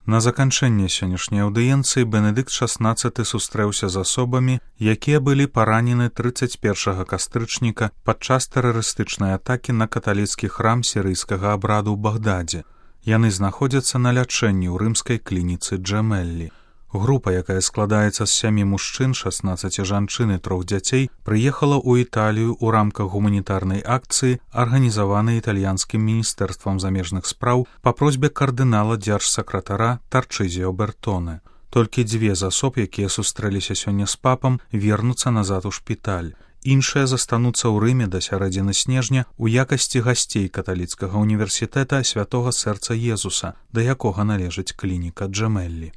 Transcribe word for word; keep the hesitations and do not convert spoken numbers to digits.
На заканчэнне сённяшняй аўдыенцыі Бенедыкт шаснаццаты сустрэўся з асобамі, якія былі паранены трыццаць першага кастрычніка падчас тэрарыстычнай атакі на каталіцкі храм сірыйскага абраду ў Багдадзе. Яны знаходзяцца на лячэнні ў рымскай клініцы Джемеллі. Група, якая складаецца з сямі мужчын, шаснаццаці жанчын і трох дзяцей, прыехала ў Італію ў рамках гуманітарнай акцыі, арганізаванай італьянскім міністэрствам замежных спраў па просьбе кардынала дзяржсакратара Тарчызіо Бертоне. Толькі дзве з асоб, якія сустрэліся сёння з папам, вернуцца назад у шпіталь. Іншыя застануцца ў Рыме да сярэдзіны снежня ў якасці гасцей каталіцкага універсітэта Святога Сэрца Езуса, да якога належыць клініка Джемеллі.